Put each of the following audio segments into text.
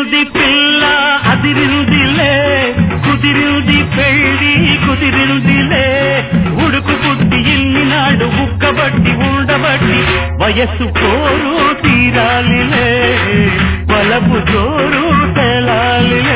అదిరింది పిల్ల అదిరిందిలే కుదిరింది పెళ్ళి కుదిరిందిలే ఉడుకు పుట్టి ఇన్ని నాడు ఉక్కబట్టి ఉండబట్టి వయస్సు కోరు తీరాలిలే వలపు జోరు తెలాలిలే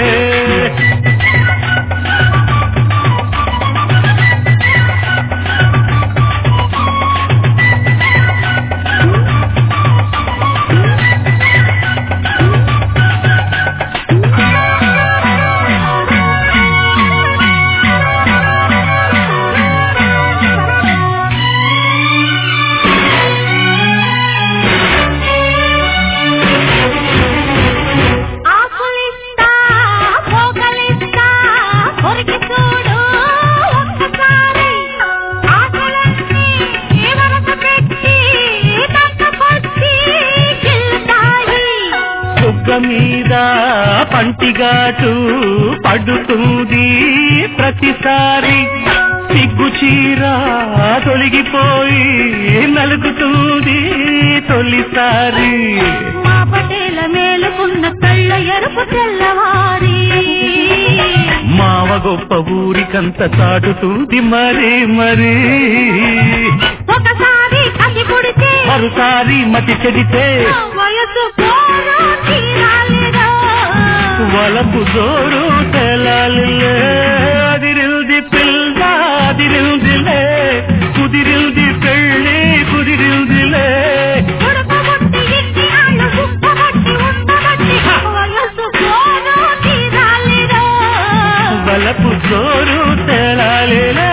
మీద పంటిగాటు పడుతుంది ప్రతిసారి సిగ్గు చీర తొలగిపోయి నలుగుతుంది తొలిసారి మా పటేల మేలుకున్న కళ్ళ ఎరుపు తెల్లవారి మావ గొప్ప ఊరికంత చాటుతుంది మరి మరి ఒకసారి కసి పుడితే మరోసారి మతి చెడితే వయసు వలపు జోరు తెలాలిలే అదిరింది పిల్ల అదిరిందిలే కుదిరింది పెళ్ళి కుదిరిందిలే వలపు జోరు తెలాలిలే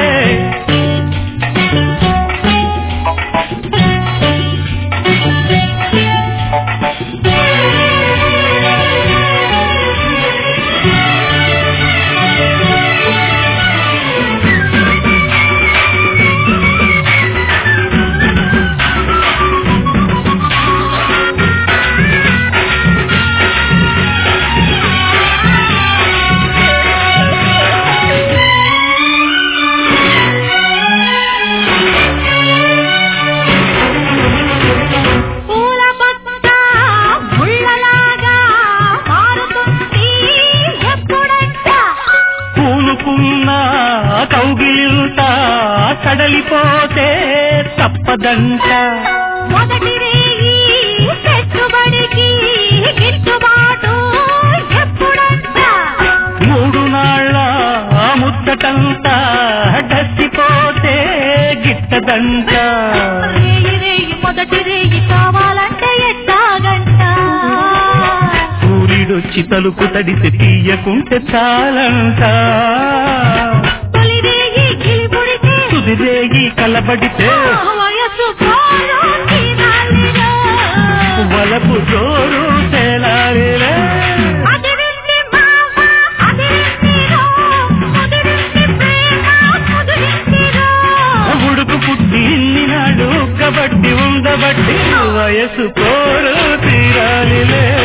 కౌగిలింత కడలిపోతే తప్పదంట మొదటి రేయి పెట్టుబడికి గిట్టుబాటు ఎప్పుడంట 3 నాళ్ళ ముచ్చటంతా డస్సిపోతే గిట్టదంట రేయి మొదటి రేయి కావాలంటే ఎట్టాగంట సూర్యుడొచ్చి తలుపు తడిసి తీయకుంటే చాలంట తుదిరేగి కలబడితే వలపు జోరు తెలాలిలే ఉడుకు పుట్టి ఇన్ని నాడు ఉక్కబట్టి ఉండబట్టి వయసు కోరు తీరాలిలే